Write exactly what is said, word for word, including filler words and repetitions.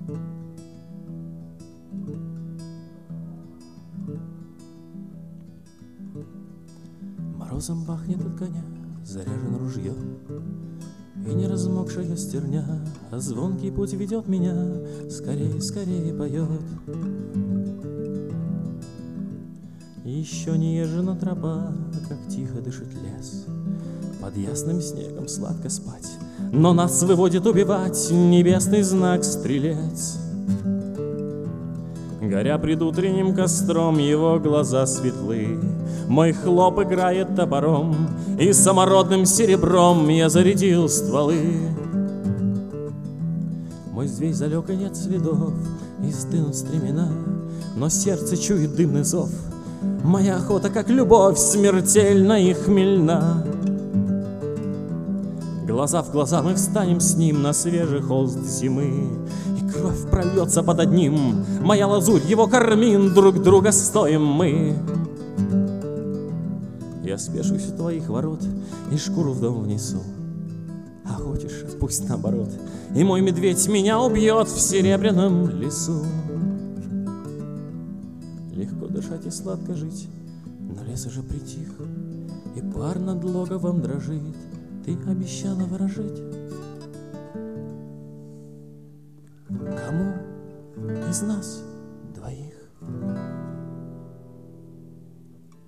Морозом пахнет от коня, заряжен ружье, и не размокшая стерня, а звонкий путь ведет меня, скорее, скорее поет. Еще не езжена тропа, как тихо дышит лес, под ясным снегом сладко спать, но нас выводит убивать небесный знак стрелец. Горя пред утренним костром, его глаза светлы, мой хлоп играет топором, и самородным серебром я зарядил стволы. Мой зверь залег, и нет следов, и стынут стремена, но сердце чует дымный зов. Моя охота, как любовь, смертельна и хмельна. Глаза в глаза мы встанем с ним на свежий холст зимы, и кровь прольется под одним, моя лазурь, его кармин, друг друга стоим мы. Я спешусь у твоих ворот и шкуру в дом внесу, а хочешь, пусть наоборот, и мой медведь меня убьет в серебряном лесу. Легко дышать и сладко жить, но лес уже притих, и пар над логовом дрожит. Ты обещала ворожить. Кому из нас двоих?